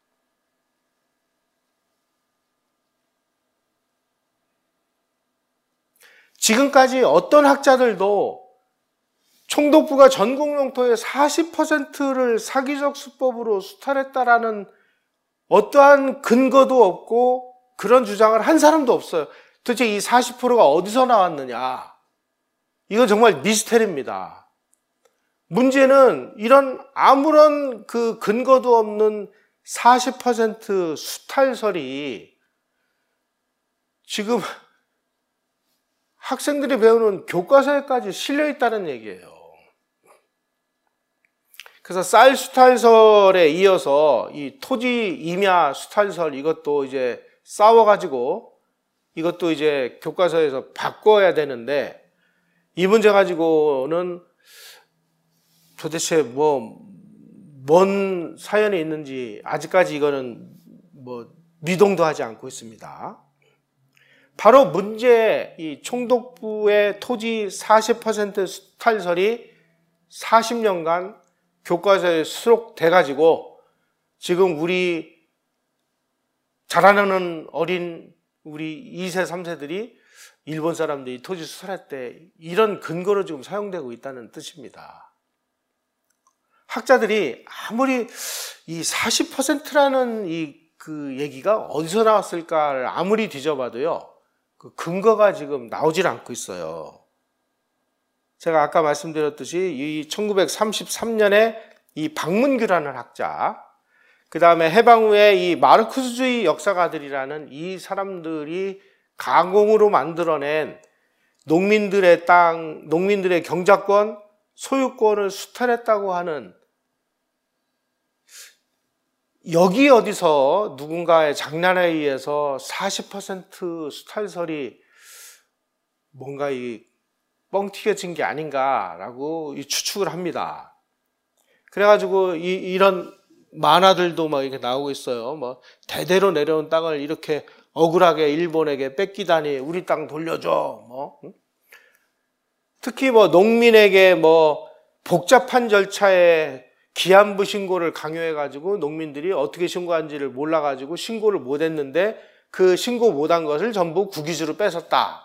지금까지 어떤 학자들도 총독부가 전국 농토의 사십 퍼센트를 사기적 수법으로 수탈했다라는 어떠한 근거도 없고 그런 주장을 한 사람도 없어요. 도대체 이 사십 퍼센트가 어디서 나왔느냐? 이건 정말 미스테리입니다. 문제는 이런 아무런 그 근거도 없는 사십 퍼센트 수탈설이 지금 학생들이 배우는 교과서에까지 실려 있다는 얘기예요. 그래서 쌀 수탈설에 이어서 이 토지 임야 수탈설 이것도 이제 싸워가지고 이것도 이제 교과서에서 바꿔야 되는데 이 문제 가지고는 도대체 뭐, 뭔 사연이 있는지 아직까지 이거는 뭐 미동도 하지 않고 있습니다. 바로 문제, 이 총독부의 토지 사십 퍼센트 수탈설이 사십 년간 교과서에 수록돼가지고 지금 우리 자라나는 어린 우리 이 세, 삼 세들이 일본 사람들이 토지 수탈했대 이런 근거로 지금 사용되고 있다는 뜻입니다. 학자들이 아무리 이 사십 퍼센트라는 이 그 얘기가 어디서 나왔을까를 아무리 뒤져봐도요, 그 근거가 지금 나오질 않고 있어요. 제가 아까 말씀드렸듯이 이 천구백삼십삼 년에 이 박문규라는 학자, 그 다음에 해방 후에 이 마르크스주의 역사가들이라는 이 사람들이 가공으로 만들어낸 농민들의 땅, 농민들의 경작권, 소유권을 수탈했다고 하는 여기 어디서 누군가의 장난에 의해서 사십 퍼센트 수탈설이 뭔가 이 뻥튀겨진 게 아닌가라고 추측을 합니다. 그래가지고 이, 이런 만화들도 막 이렇게 나오고 있어요. 뭐 대대로 내려온 땅을 이렇게 억울하게 일본에게 뺏기다니 우리 땅 돌려줘. 뭐 특히 뭐 농민에게 뭐 복잡한 절차에 기한부 신고를 강요해가지고 농민들이 어떻게 신고한지를 몰라가지고 신고를 못했는데 그 신고 못한 것을 전부 국유지로 뺏었다.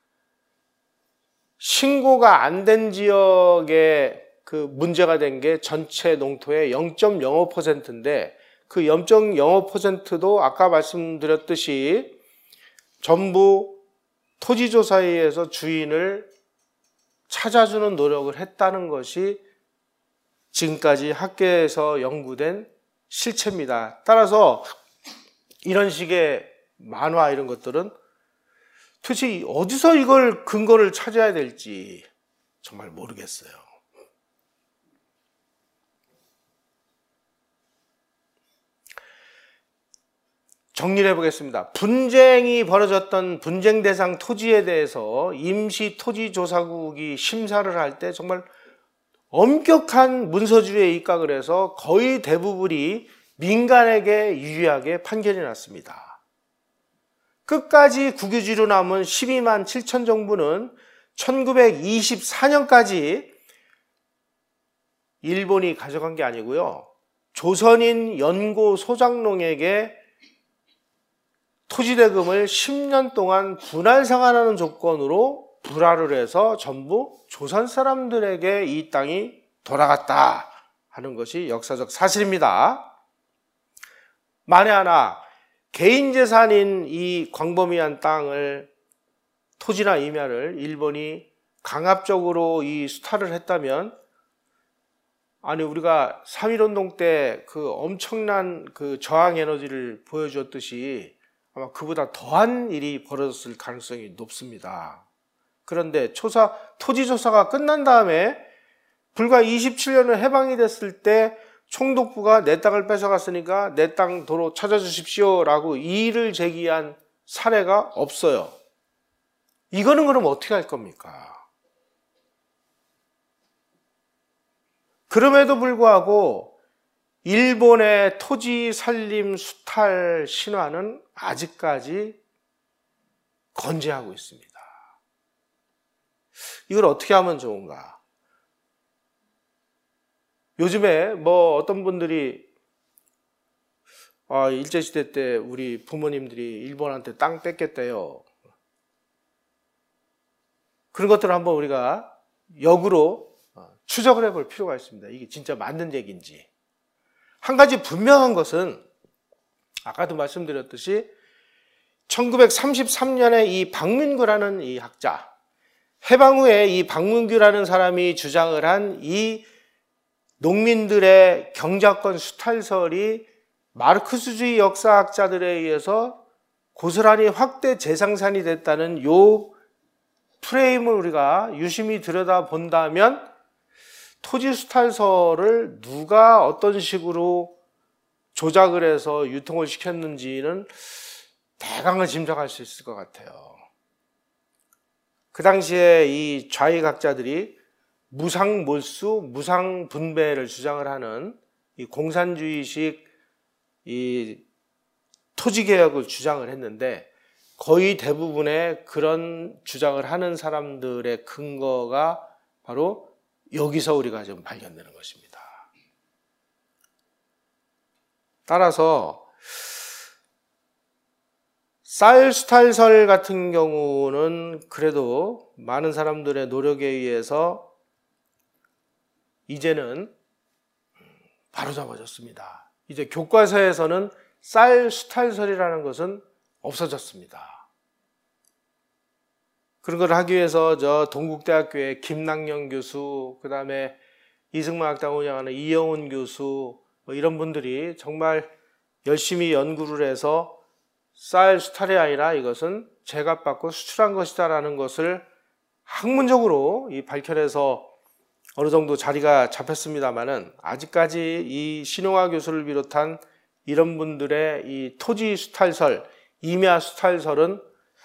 신고가 안 된 지역에 그 문제가 된 게 전체 농토의 영 점 영오 퍼센트인데 그 영 점 영오 퍼센트도 아까 말씀드렸듯이 전부 토지조사에 의해서 주인을 찾아주는 노력을 했다는 것이 지금까지 학계에서 연구된 실체입니다. 따라서 이런 식의 만화 이런 것들은 도대체 어디서 이걸 근거를 찾아야 될지 정말 모르겠어요. 정리를 해보겠습니다. 분쟁이 벌어졌던 분쟁 대상 토지에 대해서 임시 토지조사국이 심사를 할 때 정말 엄격한 문서주의에 입각을 해서 거의 대부분이 민간에게 유리하게 판결이 났습니다. 끝까지 국유지로 남은 십이만 칠천 정부는 천구백이십사 년까지 일본이 가져간 게 아니고요. 조선인 연고 소장농에게 토지대금을 십 년 동안 분할 상환하는 조건으로 불화를 해서 전부 조선 사람들에게 이 땅이 돌아갔다 하는 것이 역사적 사실입니다. 만에 하나 개인 재산인 이 광범위한 땅을 토지나 임야를 일본이 강압적으로 이 수탈을 했다면, 아니 우리가 삼일운동 때 그 엄청난 그 저항 에너지를 보여주었듯이 아마 그보다 더한 일이 벌어졌을 가능성이 높습니다. 그런데 조사, 토지조사가 끝난 다음에 불과 이십칠 년을 해방이 됐을 때 총독부가 내 땅을 뺏어갔으니까 내 땅 도로 찾아주십시오 라고 이의를 제기한 사례가 없어요. 이거는 그럼 어떻게 할 겁니까? 그럼에도 불구하고 일본의 토지 살림 수탈 신화는 아직까지 건재하고 있습니다. 이걸 어떻게 하면 좋은가? 요즘에 뭐 어떤 분들이 아, 일제시대 때 우리 부모님들이 일본한테 땅 뺏겼대요. 그런 것들을 한번 우리가 역으로 추적을 해볼 필요가 있습니다. 이게 진짜 맞는 얘기인지. 한 가지 분명한 것은 아까도 말씀드렸듯이 천구백삼십삼 년에 이 박문규라는 이 학자, 해방 후에 이 박문규라는 사람이 주장을 한 이 농민들의 경작권 수탈설이 마르크스주의 역사학자들에 의해서 고스란히 확대 재생산이 됐다는 요 프레임을 우리가 유심히 들여다본다면 토지 수탈설을 누가 어떤 식으로 조작을 해서 유통을 시켰는지는 대강을 짐작할 수 있을 것 같아요. 그 당시에 이 좌익학자들이 무상몰수, 무상분배를 주장을 하는 이 공산주의식 이 토지개혁을 주장을 했는데 거의 대부분의 그런 주장을 하는 사람들의 근거가 바로 여기서 우리가 좀 발견되는 것입니다. 따라서 쌀 수탈설 같은 경우는 그래도 많은 사람들의 노력에 의해서 이제는 바로잡아졌습니다. 이제 교과서에서는 쌀 수탈설이라는 것은 없어졌습니다. 그런 걸 하기 위해서 저 동국대학교의 김낙영 교수, 그 다음에 이승만학당 운영하는 이영훈 교수, 뭐 이런 분들이 정말 열심히 연구를 해서 쌀 수탈이 아니라 이것은 제값받고 수출한 것이다라는 것을 학문적으로 이 밝혀내서 어느 정도 자리가 잡혔습니다만은 아직까지 이 신용화 교수를 비롯한 이런 분들의 이 토지 수탈설, 임야 수탈설은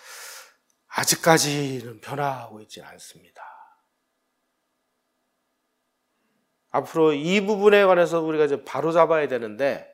아직까지는 변화하고 있지 않습니다. 앞으로 이 부분에 관해서 우리가 이제 바로 잡아야 되는데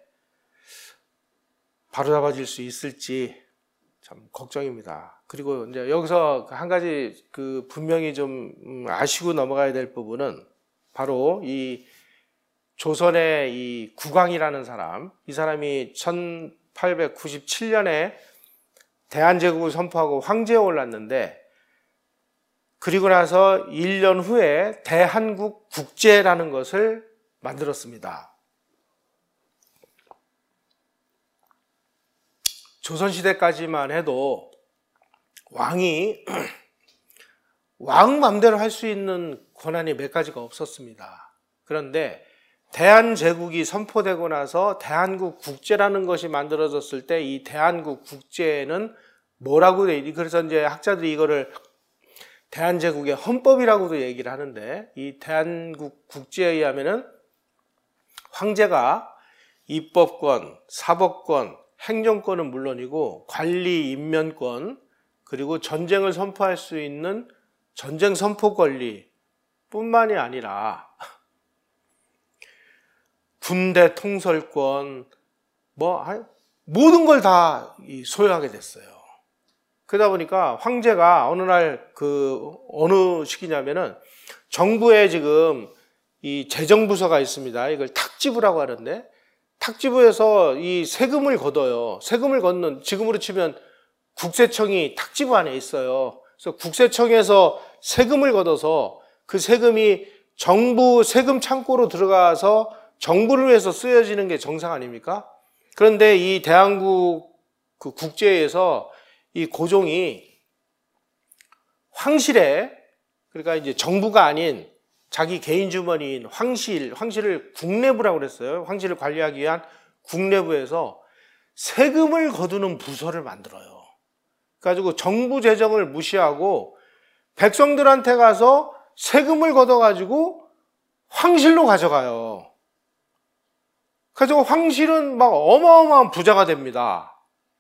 바로 잡아질 수 있을지 참 걱정입니다. 그리고 이제 여기서 한 가지 그 분명히 좀 아시고 넘어가야 될 부분은 바로 이 조선의 이 국왕이라는 사람, 이 사람이 천팔백구십칠 년에 대한제국을 선포하고 황제에 올랐는데 그리고 나서 일 년 후에 대한국 국제라는 것을 만들었습니다. 조선시대까지만 해도 왕이 왕 맘대로 할 수 있는 권한이 몇 가지가 없었습니다. 그런데 대한제국이 선포되고 나서 대한국 국제라는 것이 만들어졌을 때 이 대한국 국제는 뭐라고 돼 있니? 그래서 이제 학자들이 이거를 대한제국의 헌법이라고도 얘기를 하는데 이 대한국 국제에 의하면은 황제가 입법권, 사법권, 행정권은 물론이고 관리 임면권, 그리고 전쟁을 선포할 수 있는 전쟁 선포 권리 뿐만이 아니라 군대 통솔권, 뭐 모든 걸 다 소유하게 됐어요. 그러다 보니까 황제가 어느 날 그 어느 시기냐면은 정부에 지금 이 재정부서가 있습니다. 이걸 탁지부라고 하는데, 탁지부에서 이 세금을 걷어요. 세금을 걷는, 지금으로 치면 국세청이 탁지부 안에 있어요. 그래서 국세청에서 세금을 걷어서 그 세금이 정부 세금 창고로 들어가서 정부를 위해서 쓰여지는 게 정상 아닙니까? 그런데 이 대한국 그 국제에서 이 고종이 황실에, 그러니까 이제 정부가 아닌 자기 개인 주머니인 황실, 황실을 국내부라고 그랬어요. 황실을 관리하기 위한 국내부에서 세금을 거두는 부서를 만들어요. 그래가지고 정부 재정을 무시하고 백성들한테 가서 세금을 걷어가지고 황실로 가져가요. 그래서 황실은 막 어마어마한 부자가 됩니다.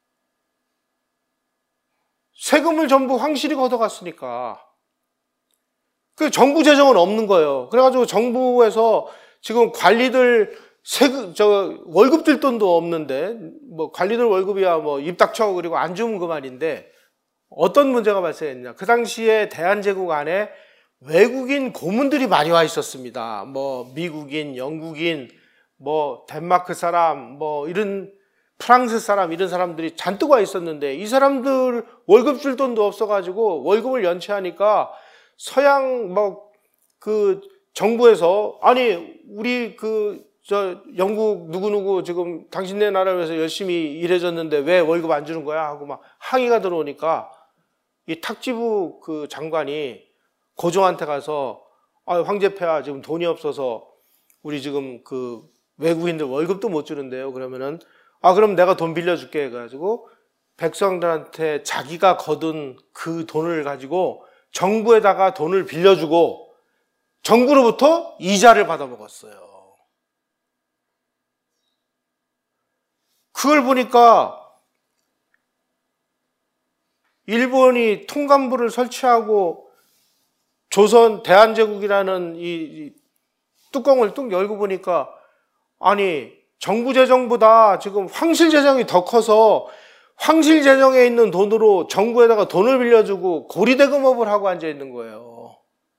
세금을 전부 황실이 걷어갔으니까. 그 정부 재정은 없는 거예요. 그래가지고 정부에서 지금 관리들 세금, 저 월급 들 돈도 없는데, 뭐 관리들 월급이야 뭐 입 닥쳐 그리고 안 주면 그만인데, 어떤 문제가 발생했냐? 그 당시에 대한제국 안에 외국인 고문들이 많이 와 있었습니다. 뭐 미국인, 영국인, 뭐 덴마크 사람, 뭐 이런 프랑스 사람, 이런 사람들이 잔뜩 와 있었는데, 이 사람들 월급 줄 돈도 없어가지고 월급을 연체하니까 서양 뭐 그 정부에서, 아니 우리 그 저 영국 누구누구 지금 당신네 나라 위해서 열심히 일해줬는데 왜 월급 안 주는 거야 하고 막 항의가 들어오니까 이 탁지부 그 장관이 고종한테 가서, 아 황제폐하 지금 돈이 없어서 우리 지금 그 외국인들 월급도 못 주는데요. 그러면은 아 그럼 내가 돈 빌려줄게 해가지고 백성들한테 자기가 거둔 그 돈을 가지고 정부에다가 돈을 빌려주고 정부로부터 이자를 받아 먹었어요. 그걸 보니까 일본이 통감부를 설치하고 조선 대한제국이라는 이 뚜껑을 뚝 열고 보니까, 아니 정부 재정보다 지금 황실 재정이 더 커서 황실 재정에 있는 돈으로 정부에다가 돈을 빌려주고 고리대금업을 하고 앉아 있는 거예요.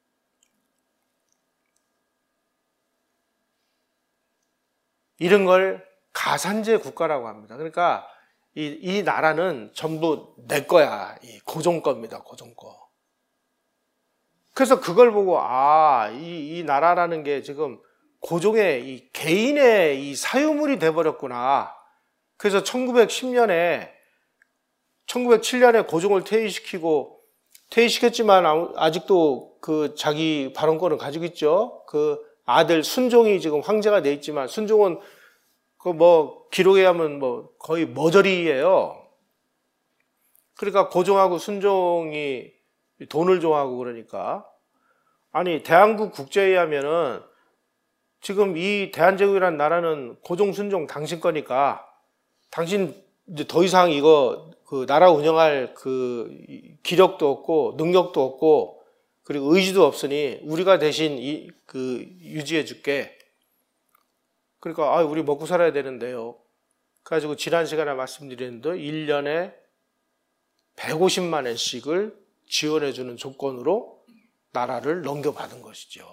이런 걸 가산제 국가라고 합니다. 그러니까 이, 이 나라는 전부 내 거야. 이 고종 겁니다. 고종 거. 그래서 그걸 보고 아, 이, 이 나라라는 게 지금 고종의 이 개인의 이 사유물이 돼버렸구나. 그래서 천구백십 년에 천구백칠 년에 고종을 퇴위시키고, 퇴위시켰지만 아직도 그 자기 발언권을 가지고 있죠. 그 아들 순종이 지금 황제가 돼 있지만, 순종은 그 뭐 기록에 하면 뭐 거의 머저리예요. 그러니까 고종하고 순종이 돈을 좋아하고 그러니까, 아니 대한국 국제에 하면은 지금 이 대한제국이라는 나라는 고종 순종 당신 거니까 당신 이제 더 이상 이거 그 나라 운영할 그 기력도 없고 능력도 없고 그리고 의지도 없으니 우리가 대신 이 그 유지해 줄게. 그러니까 아 우리 먹고 살아야 되는데요. 그래가지고 지난 시간에 말씀드렸는데 일 년에 백오십만 엔씩을 지원해 주는 조건으로 나라를 넘겨받은 것이죠.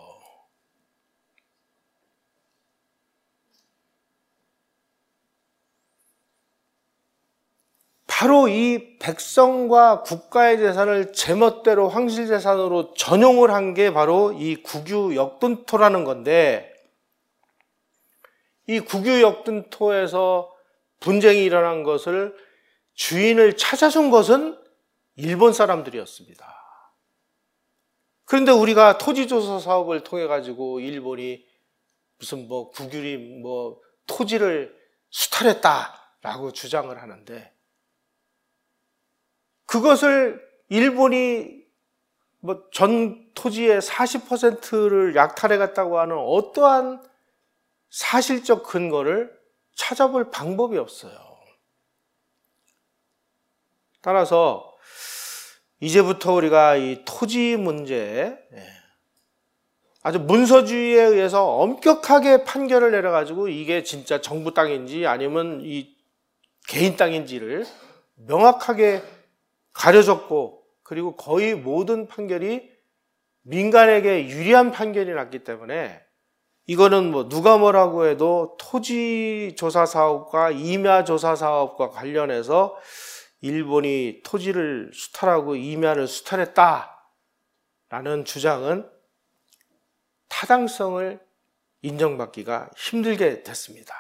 바로 이 백성과 국가의 재산을 제멋대로 황실재산으로 전용을 한 게 바로 이 국유역둔토라는 건데, 이 국유역둔토에서 분쟁이 일어난 것을 주인을 찾아준 것은 일본 사람들이었습니다. 그런데 우리가 토지조사 사업을 통해 가지고 일본이 무슨 뭐 국유리 뭐 토지를 수탈했다라고 주장을 하는데, 그것을 일본이 뭐 전 토지의 사십 퍼센트를 약탈해 갔다고 하는 어떠한 사실적 근거를 찾아볼 방법이 없어요. 따라서 이제부터 우리가 이 토지 문제, 아주 문서주의에 의해서 엄격하게 판결을 내려가지고 이게 진짜 정부 땅인지 아니면 이 개인 땅인지를 명확하게 가려졌고, 그리고 거의 모든 판결이 민간에게 유리한 판결이 났기 때문에 이거는 뭐 누가 뭐라고 해도 토지 조사 사업과 임야 조사 사업과 관련해서 일본이 토지를 수탈하고 임야를 수탈했다라는 주장은 타당성을 인정받기가 힘들게 됐습니다.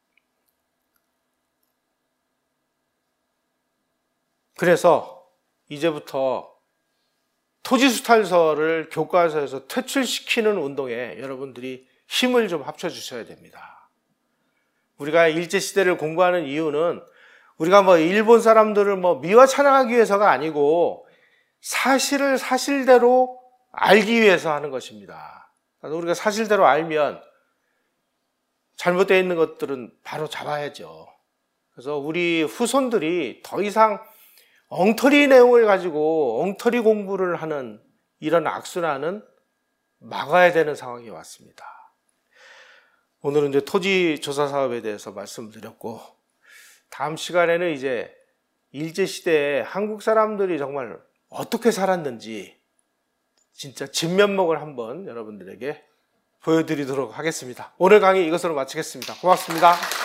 그래서 이제부터 토지 수탈서를 교과서에서 퇴출시키는 운동에 여러분들이 힘을 좀 합쳐주셔야 됩니다. 우리가 일제시대를 공부하는 이유는 우리가 뭐 일본 사람들을 뭐 미화 찬양하기 위해서가 아니고 사실을 사실대로 알기 위해서 하는 것입니다. 우리가 사실대로 알면 잘못되어 있는 것들은 바로 잡아야죠. 그래서 우리 후손들이 더 이상 엉터리 내용을 가지고 엉터리 공부를 하는 이런 악순환은 막아야 되는 상황이 왔습니다. 오늘은 이제 토지 조사 사업에 대해서 말씀드렸고, 다음 시간에는 이제 일제시대에 한국 사람들이 정말 어떻게 살았는지 진짜 진면목을 한번 여러분들에게 보여드리도록 하겠습니다. 오늘 강의 이것으로 마치겠습니다. 고맙습니다.